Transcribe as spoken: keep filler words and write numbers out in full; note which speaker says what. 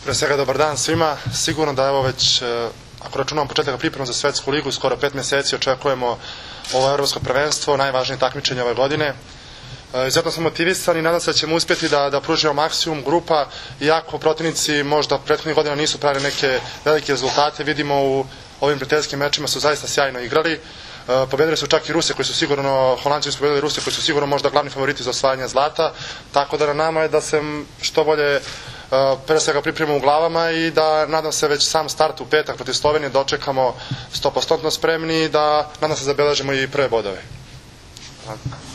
Speaker 1: Pre svega dobar dan svima. Sigurno da evo već, ako računamo početak priprema za svetsku ligu, skoro pet meseci očekujemo ovo evropsko prvenstvo, najvažnije takmičenje ove godine. Izuzetno smo motivisani i nadam se da ćemo uspjeti da, da pružimo maksimum. Grupa, iako protivnici možda prethodnih godina nisu pravili neke velike rezultate, vidimo u ovim prijateljskim mečima su zaista sjajno igrali. Pobedili su čak i Ruse koji su sigurno, Holanđani su pobedili Ruse koji su sigurno možda glavni favoriti za osvajanje zlata, tako da na nama je da se što bolje pre svega pripremimo u glavama i da nadam se već sam start u petak protiv Slovenije dočekamo sto posto spremni i da nadam se zabeležimo i prve bodove.